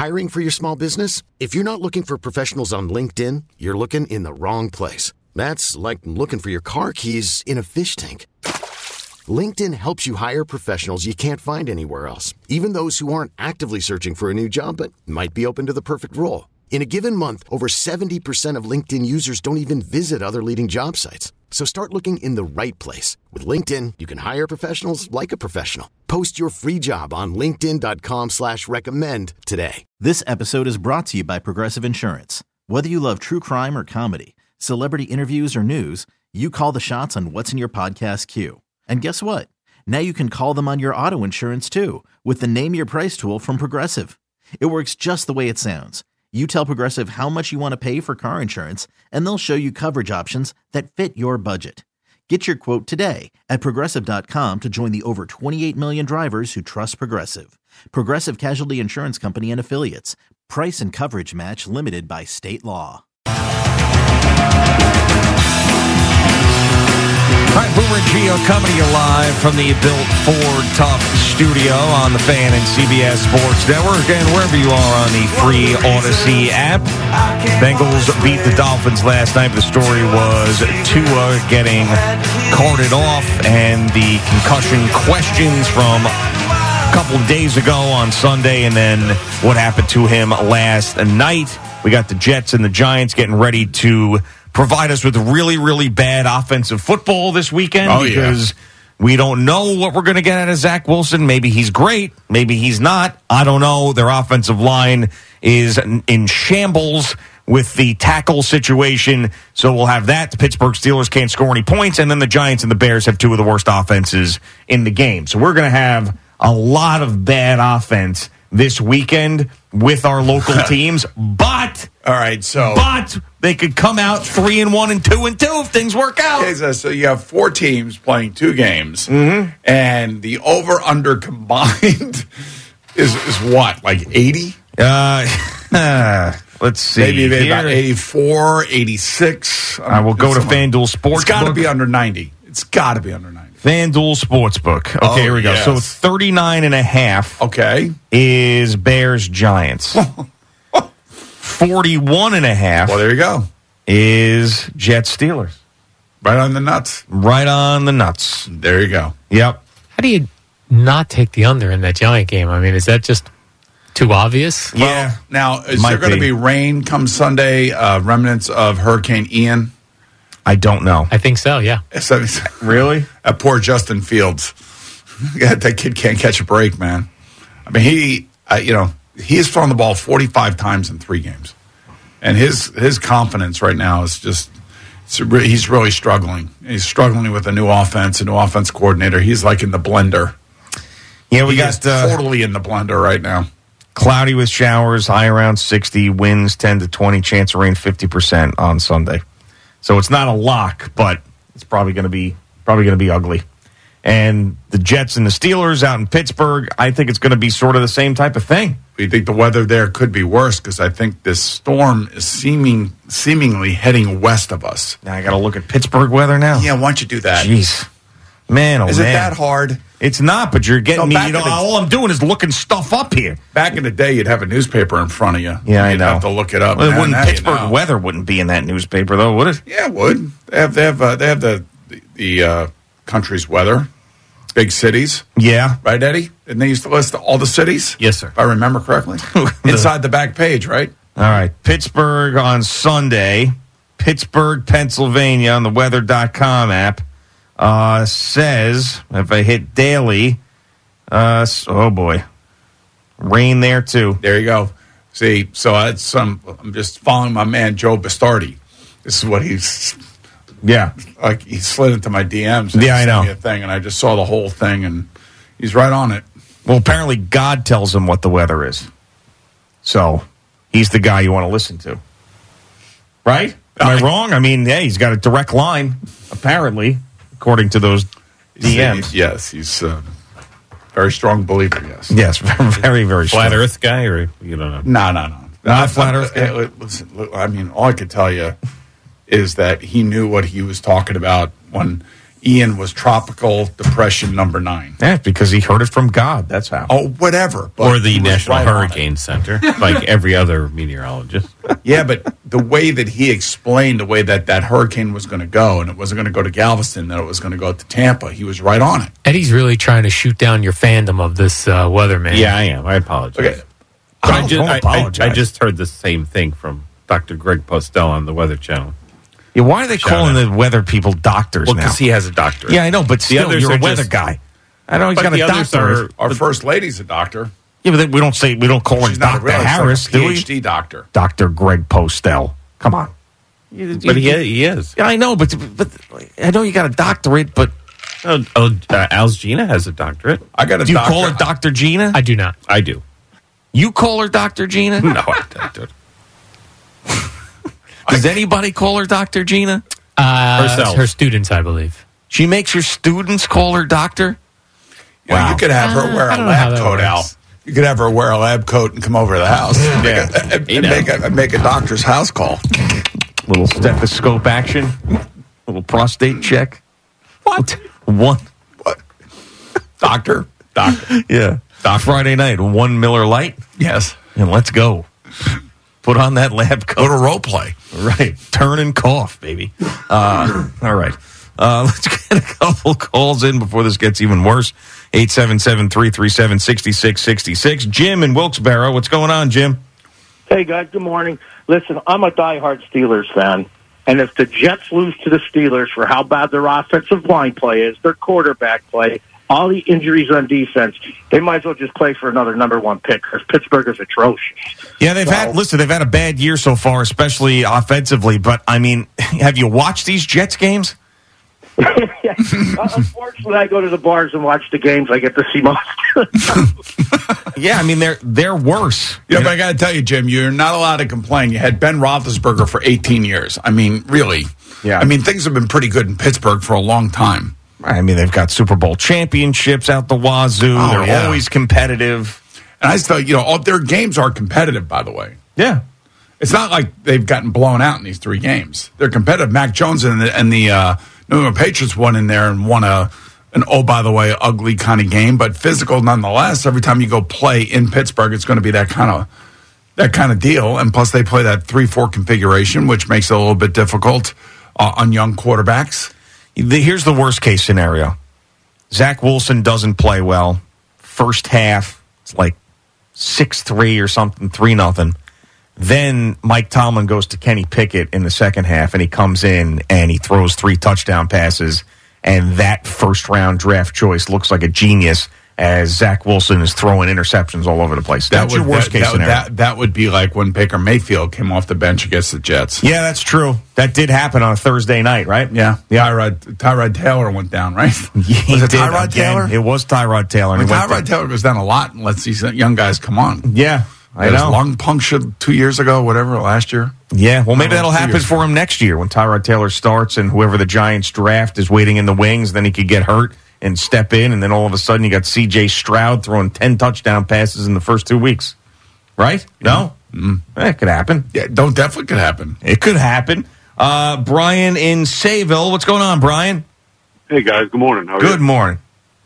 Hiring for your small business? If you're not looking for professionals on LinkedIn, you're looking in the wrong place. That's like looking for your car keys in a fish tank. LinkedIn helps you hire professionals you can't find anywhere else, even those who aren't actively searching for a new job but might be open to the perfect role. In a given month, over 70% of LinkedIn users don't even visit other leading job sites. So start looking in the right place. With LinkedIn, you can hire professionals like a professional. Post your free job on linkedin.com/recommend today. This episode is brought to you by Progressive Insurance. Whether you love true crime or comedy, celebrity interviews or news, you call the shots on what's in your podcast queue. And guess what? Now you can call them on your auto insurance too with the Name Your Price tool from Progressive. It works just the way it sounds. You tell Progressive how much you want to pay for car insurance, and they'll show you coverage options that fit your budget. Get your quote today at Progressive.com to join the over 28 million drivers who trust Progressive. Progressive Casualty Insurance Company and Affiliates. Price and coverage match limited by state law. All right, Boomer and Gio coming to you live from the Built Ford Tough studio on the Fan and CBS Sports Network and wherever you are on the free Odyssey app. Bengals beat the Dolphins last night. The story was Tua getting carted off and the concussion questions from a couple of days ago on Sunday, and then what happened to him last night. We got the Jets and the Giants getting ready to provide us with really, really bad offensive football this weekend because we don't know what we're going to get out of Zach Wilson. Maybe he's great. Maybe he's not. I don't know. Their offensive line is in shambles with the tackle situation. So we'll have that. The Pittsburgh Steelers can't score any points. And then the Giants and the Bears have two of the worst offenses in the game. So we're going to have a lot of bad offense this weekend with our local teams, but they could come out 3-1 and 2-2 if things work out. Okay, so you have four teams playing two games, and the over/under combined is what, like 80? Let's see. Maybe about 84, 86. I will go to FanDuel Sportsbook. It's got to be under 90. It's got to be under 90. FanDuel Sportsbook. Okay, here we go. Yes. So 39.5 is Bears-Giants. 41.5 Well, there you go. is Jets-Steelers. Right on the nuts. Right on the nuts. There you go. Yep. How do you not take the under in that Giant game? I mean, is that just too obvious? Yeah. Well, now, is there going to be rain come Sunday, remnants of Hurricane Ian? I don't know. I think so, yeah. Really? Poor Justin Fields. That kid can't catch a break, man. I mean, he has thrown the ball 45 times in 3 games. And his confidence right now is just, he's really struggling. He's struggling with a new offense coordinator. He's like in the blender. Yeah, we He's got totally in the blender right now. cloudy with showers, high around 60, winds 10 to 20, chance of rain 50% on Sunday. So it's not a lock, but it's probably going to be ugly. And the Jets and the Steelers out in Pittsburgh, I think it's going to be sort of the same type of thing. You think the weather there could be worse because I think this storm is seemingly heading west of us. Now I got to look at Pittsburgh weather now. Yeah, why don't you do that? Jeez, man, is it that hard? It's not, but you're getting me. All I'm doing is looking stuff up here. Back in the day, you'd have a newspaper in front of you. Yeah, I know. You'd have to look it up. Well, Pittsburgh weather wouldn't be in that newspaper, though, would it? Yeah, it would. They have the country's weather. Big cities. Yeah. Right, Eddie? And they used to list all the cities? Yes, sir. If I remember correctly. Inside the back page, right? All right. Pittsburgh on Sunday. Pittsburgh, Pennsylvania on the weather.com app says, if I hit daily, oh boy, rain there too. There you go. See, so I'm just following my man Joe Bastardi. This is what he's... Yeah. Like, he slid into my DMs. And I know. Sent me a thing, and I just saw the whole thing, and he's right on it. Well, apparently God tells him what the weather is. So, he's the guy you want to listen to. Right? Am I wrong? I mean, yeah, he's got a direct line, apparently, according to those DMs. Yes, he's a very strong believer, yes. Yes, very, very strong. Flat Earth guy, or you don't know? No. Not flat Earth guy? Listen, look, I mean, all I could tell you is that he knew what he was talking about when Ian was tropical depression number 9. Yeah, because he heard it from God. That's how. Oh, whatever. But Or the he was National right on it. Hurricane Center, like every other meteorologist. Yeah, but the way that he explained the way that hurricane was going to go, and it wasn't going to go to Galveston, that it was going to go to Tampa, he was right on it. Eddie's really trying to shoot down your fandom of this weatherman. Yeah, I am. I apologize. Okay. But Don't apologize. I just heard the same thing from Dr. Greg Postel on the Weather Channel. Yeah, why are they Shout calling out. the weather people doctors Well, now? because he has a doctorate. Yeah, I know, but still, others you're a are weather just- guy. I know he's But got a the others doctorate. are- Our first lady's a doctor. Yeah, but we don't call her She's not a Dr. real, she's Harris, like a do we? PhD doctor. Dr. Greg Postel. Come on. But he is. Yeah, I know, but I know you got a doctorate, but Al's Gina has a doctorate. I got a do you doctor. call her Dr. Gina? I do not. I do. You call her Dr. Gina? No, I don't. Does anybody call her Dr. Gina? Herself. Her students, I believe. She makes her students call her doctor? You know, you could have her wear I a don't know how lab that coat, Al. works. You could have her wear a lab coat and come over to the house. Make a doctor's house call. Little stethoscope action. Little prostate check. What? One. What? Doctor? Yeah. Friday night, 1 Miller Lite, Yes. and let's go. Put on that lab coat. Go to role play. Right. Turn and cough, baby. All right. Let's get a couple calls in before this gets even worse. 877-337-6666. Jim in Wilkes-Barre. What's going on, Jim? Hey, guys, good morning. Listen, I'm a diehard Steelers fan, and if the Jets lose to the Steelers for how bad their offensive line play is, their quarterback play, all the injuries on defense, they might as well just play for another number 1 pick because Pittsburgh is atrocious. Yeah, they've had a bad year so far, especially offensively, but, I mean, have you watched these Jets games? Yeah. Unfortunately, I go to the bars and watch the games. I get to see most. Yeah, I mean, they're worse. Yeah, but I got to tell you, Jim, you're not allowed to complain. You had Ben Roethlisberger for 18 years. I mean, really. Yeah. I mean, things have been pretty good in Pittsburgh for a long time. I mean, they've got Super Bowl championships out the wazoo. Oh, They're yeah. always competitive. And I still, all their games are competitive, by the way. Yeah. It's not like they've gotten blown out in these 3 games. They're competitive. Mac Jones and the New England Patriots won in there and won an by the way, ugly kind of game, but physical nonetheless. Every time you go play in Pittsburgh, it's going to be that kind of deal. And plus, they play that 3-4 configuration, which makes it a little bit difficult on young quarterbacks. Here's the worst case scenario. Zach Wilson doesn't play well. First half, it's like 6-3 or something, 3-0. Then Mike Tomlin goes to Kenny Pickett in the second half, and he comes in and he throws 3 touchdown passes, and that first-round draft choice looks like a genius as Zach Wilson is throwing interceptions all over the place. That's your worst-case scenario. That would be like when Baker Mayfield came off the bench against the Jets. Yeah, that's true. That did happen on a Thursday night, right? Yeah. Tyrod Taylor went down, right? He Was it did Tyrod again. Taylor? It was Tyrod Taylor. I mean, He went Tyrod Taylor goes down a lot and lets these young guys come on. Yeah, I His know. lung punctured 2 years ago, whatever, last year. Yeah, well, maybe that'll 2 happen years for him next year when Tyrod Taylor starts and whoever the Giants draft is waiting in the wings. Then he could get hurt and step in, and then all of a sudden you got C.J. Stroud throwing 10 touchdown passes in the first 2 weeks. Right? No? That could happen. Yeah, definitely could happen. It could happen. Brian in Sayville. What's going on, Brian? Hey, guys. Good morning. How are you? Good morning.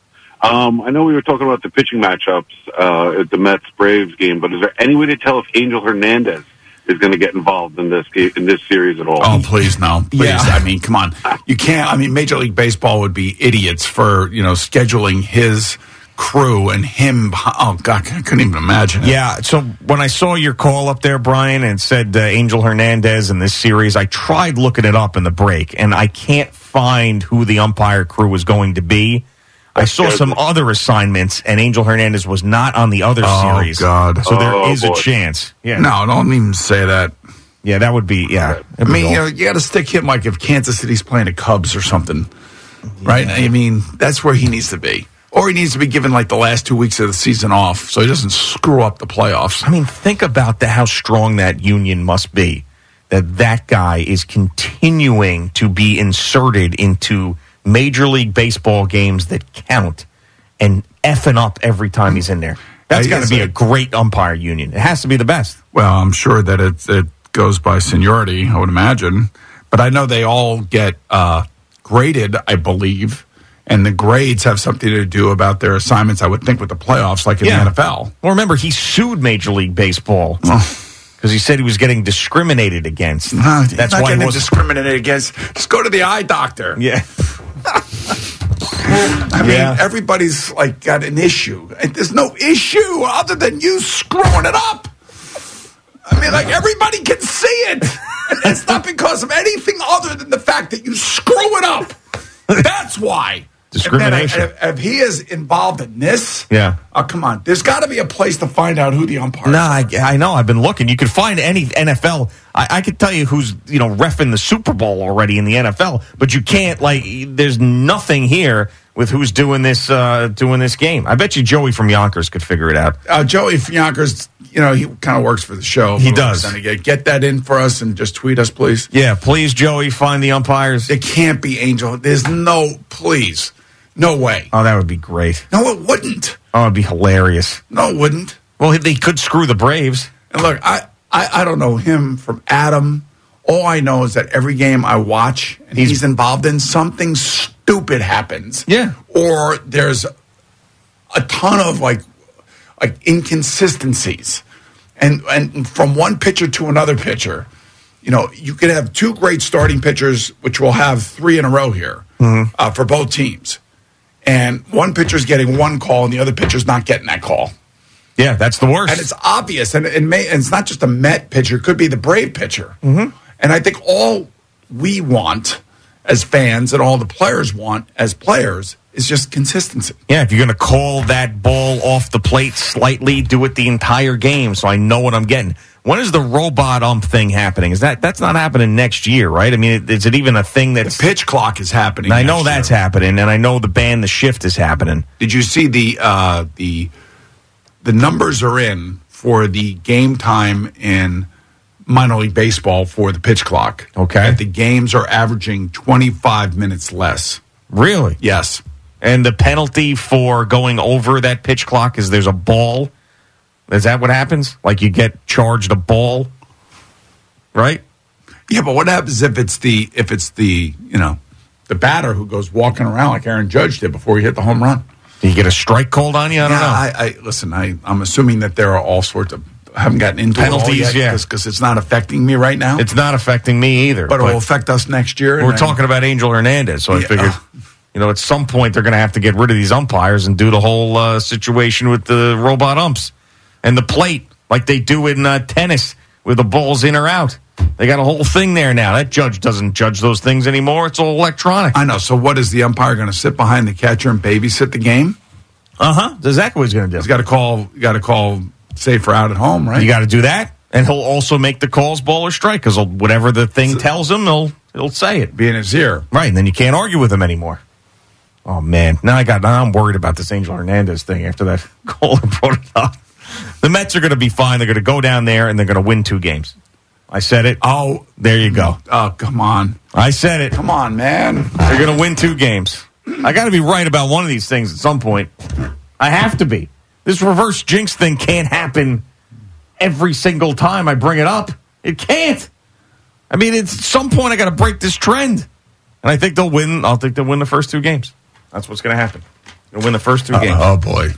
I know we were talking about the pitching matchups at the Mets-Braves game, but is there any way to tell if Angel Hernandez is going to get involved in this series at all? Oh, please, no. Please. Yeah. I mean, come on. You can't. I mean, Major League Baseball would be idiots for, scheduling his crew and him. Oh, God, I couldn't even imagine it. Yeah, so when I saw your call up there, Brian, and it said Angel Hernandez in this series, I tried looking it up in the break, and I can't find who the umpire crew was going to be. I saw some other assignments, and Angel Hernandez was not on the other series. Oh, God. So there is boy. a chance. Yeah. No, don't even say that. Yeah, that would be, yeah. I mean, you got to stick him like if Kansas City's playing the Cubs or something, right? I mean, that's where he needs to be. Or he needs to be given like the last 2 weeks of the season off so he doesn't screw up the playoffs. I mean, think about how strong that union must be, that guy is continuing to be inserted into Major League Baseball games that count and effing up every time he's in there. That's got to be a great umpire union. It has to be the best. Well, I'm sure that it goes by seniority, I would imagine. But I know they all get graded, I believe. And the grades have something to do about their assignments, I would think, with the playoffs, like in the NFL. Well, remember, he sued Major League Baseball because he said he was getting discriminated against. That's why he was discriminated against. Just go to the eye doctor. Yeah. I mean, everybody's like got an issue. There's no issue other than you screwing it up. I mean, like, everybody can see it. And it's not because of anything other than the fact that you screw it up. That's why. Discrimination. If he is involved in this, oh, come on. There's got to be a place to find out who the umpires are. I know. I've been looking. You could find any NFL. I could tell you who's, reffing the Super Bowl already in the NFL, but you can't, there's nothing here with who's doing this game. I bet you Joey from Yonkers could figure it out. Joey from Yonkers, he kind of works for the show. He does. Get that in for us and just tweet us, please. Yeah, please, Joey, find the umpires. It can't be Angel. Please. No way. Oh, that would be great. No, it wouldn't. Oh, it'd be hilarious. No, it wouldn't. Well, they could screw the Braves. And look, I don't know him from Adam. All I know is that every game I watch and he's involved in, something stupid happens. Yeah. Or there's a ton of like inconsistencies. And from one pitcher to another pitcher, you could have two great starting pitchers, which we'll have 3 in a row here for both teams. And one pitcher's getting one call and the other pitcher's not getting that call. Yeah, that's the worst. And it's obvious. And it's not just a Met pitcher. It could be the Brave pitcher. Mm-hmm. And I think all we want as fans and all the players want as players is just consistency. Yeah, if you're going to call that ball off the plate slightly, do it the entire game so I know what I'm getting. When is the robot ump thing happening? That's not happening next year, right? I mean, is it even a thing that's... The pitch clock is happening. I know that's happening, and I know the shift is happening. Did you see the numbers are in for the game time in minor league baseball for the pitch clock? Okay. That the games are averaging 25 minutes less. Really? Yes. And the penalty for going over that pitch clock is there's a ball. Is that what happens? Like you get charged a ball, right? Yeah, but what happens if it's the the batter who goes walking around like Aaron Judge did before he hit the home run? Do you get a strike called on you? I don't know. Listen. I'm assuming that there are all sorts of. I haven't gotten into penalties yet because it's not affecting me right now. It's not affecting me either. But it will affect us next year. We're talking about Angel Hernandez, so I figured. At some point they're going to have to get rid of these umpires and do the whole situation with the robot umps and the plate like they do in tennis with the ball's in or out. They got a whole thing there now. That judge doesn't judge those things anymore. It's all electronic. I know. So what is the umpire going to sit behind the catcher and babysit the game? That's exactly what he's going to do. He's got to call safe for out at home, right? You got to do that. And he'll also make the calls ball or strike because whatever the thing tells him, he'll say it. Be in his ear. Right, and then you can't argue with him anymore. Oh, man. Now I'm worried about this Angel Hernandez thing after that caller brought it up. The Mets are going to be fine. They're going to go down there, and they're going to win 2 games. I said it. Oh. There you go. Oh, come on. I said it. Come on, man. They're going to win 2 games. I got to be right about one of these things at some point. I have to be. This reverse jinx thing can't happen every single time I bring it up. It can't. I mean, at some point I got to break this trend. And I think they'll win. I think they'll win the first 2 games. That's what's going to happen. They'll win the first 2 games. Oh, boy.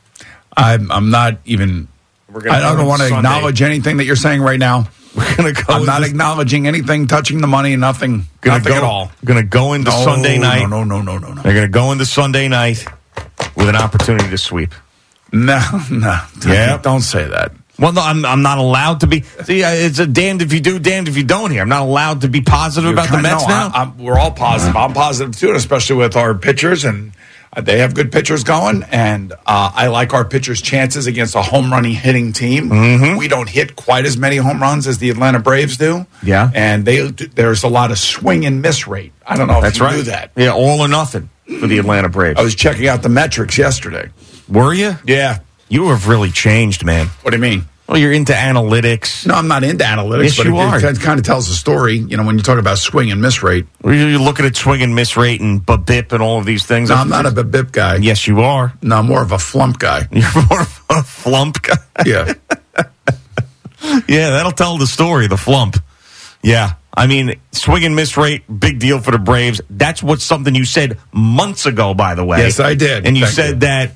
I'm not even... I don't want to acknowledge anything that you're saying right now. We're going to go... I'm not acknowledging anything, touching the money, nothing at all. Going to go into Sunday night. No. They're going to go into Sunday night with an opportunity to sweep. No. Yeah. Don't say that. Well, no, I'm not allowed to be. See, it's a damned if you do, damned if you don't here. I'm not allowed to be positive about the Mets now. We're all positive. I'm positive, too, especially with our pitchers, and they have good pitchers going, and I like our pitchers' chances against a home running hitting team. Mm-hmm. We don't hit quite as many home runs as the Atlanta Braves do. Yeah. And there's a lot of swing and miss rate. I don't know if you knew that. Yeah, all or nothing for the Atlanta Braves. I was checking out the metrics yesterday. Were you? Yeah. You have really changed, man. What do you mean? Well, you're into analytics. No, I'm not into analytics. Yes, but you are. It kind of tells a story, when you talk about swing and miss rate. You're looking at swing and miss rate and BABIP and all of these things. No, I'm not a BABIP guy. Yes, you are. No, I'm more of a flump guy. You're more of a flump guy? Yeah. Yeah, that'll tell the story, the flump. Yeah. I mean, swing and miss rate, big deal for the Braves. That's something you said months ago, by the way. Yes, I did. And you said that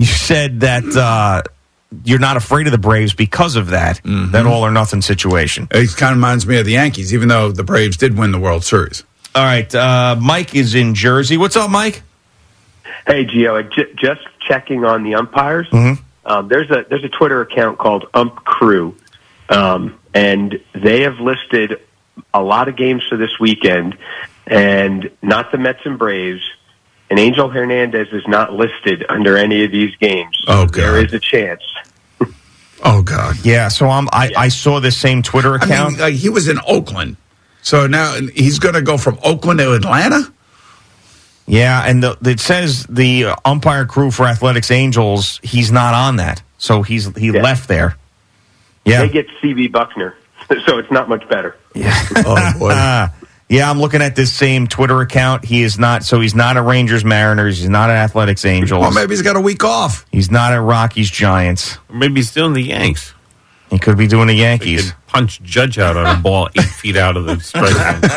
you're not afraid of the Braves because of that, that all or nothing situation. It kind of reminds me of the Yankees, even though the Braves did win the World Series. All right, Mike is in Jersey. What's up, Mike? Hey, Gio, just checking on the umpires. There's a Twitter account called Ump Crew, and they have listed a lot of games for this weekend, and not the Mets and Braves. And Angel Hernandez is not listed under any of these games. Oh, God. There is a chance. Oh, God. Yeah, so I saw this same Twitter account. I mean, he was in Oakland, so now he's going to go from Oakland to Atlanta? Yeah, and it says the umpire crew for Athletics Angels, he's not on that. So he left there. Yeah. They get C.B. Buckner, so it's not much better. Yeah. Oh, boy. Yeah, I'm looking at this same Twitter account. He's not at Rangers Mariners. He's not at Athletics Angels. Well, maybe he's got a week off. He's not at Rockies Giants. Or maybe he's doing the Yanks. He could be doing the He Yankees. could punch Judge out on a ball 8 feet out of the strike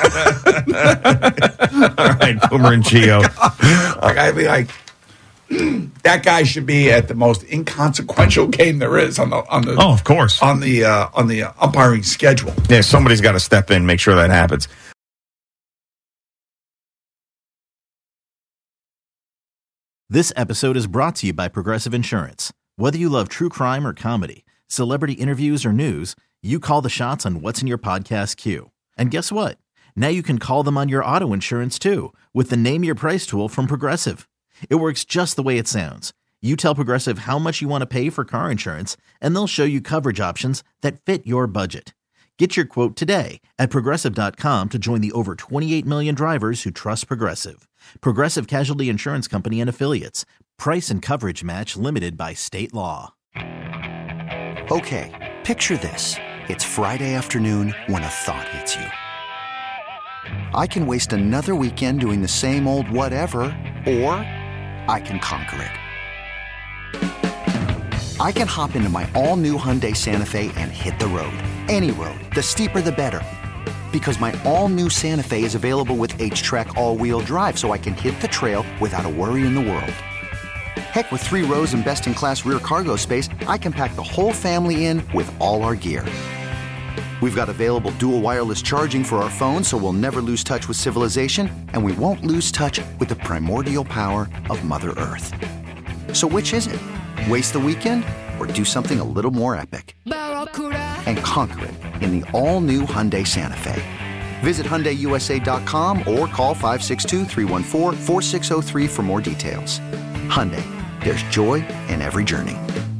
zone. All right, Boomer and Gio. I'd be like, that guy should be at the most inconsequential game there is on the Oh, of course. on the umpiring schedule. Yeah, somebody's got to step in, make sure that happens. This episode is brought to you by Progressive Insurance. Whether you love true crime or comedy, celebrity interviews or news, you call the shots on what's in your podcast queue. And guess what? Now you can call them on your auto insurance too with the Name Your Price tool from Progressive. It works just the way it sounds. You tell Progressive how much you want to pay for car insurance, and they'll show you coverage options that fit your budget. Get your quote today at Progressive.com to join the over 28 million drivers who trust Progressive. Progressive Casualty Insurance Company and Affiliates. Price and coverage match limited by state law. Okay, picture this. It's Friday afternoon when a thought hits you. I can waste another weekend doing the same old whatever, or I can conquer it. I can hop into my all-new Hyundai Santa Fe and hit the road. Any road. The steeper, the better. Because my all-new Santa Fe is available with H-Track all-wheel drive, so I can hit the trail without a worry in the world. Heck, with 3 rows and best-in-class rear cargo space, I can pack the whole family in with all our gear. We've got available dual wireless charging for our phones, so we'll never lose touch with civilization, and we won't lose touch with the primordial power of Mother Earth. So which is it? Waste the weekend or do something a little more epic? And conquer it in the all-new Hyundai Santa Fe. Visit HyundaiUSA.com or call 562-314-4603 for more details. Hyundai, there's joy in every journey.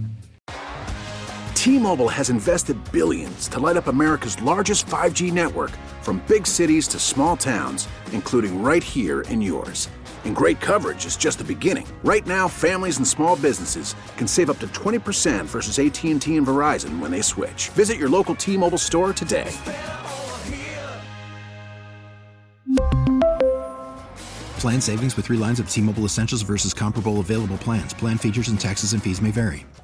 T-Mobile has invested billions to light up America's largest 5G network, from big cities to small towns, including right here in yours. And great coverage is just the beginning. Right now, families and small businesses can save up to 20% versus AT&T and Verizon when they switch. Visit your local T-Mobile store today. Plan savings with 3 lines of T-Mobile Essentials versus comparable available plans. Plan features and taxes and fees may vary.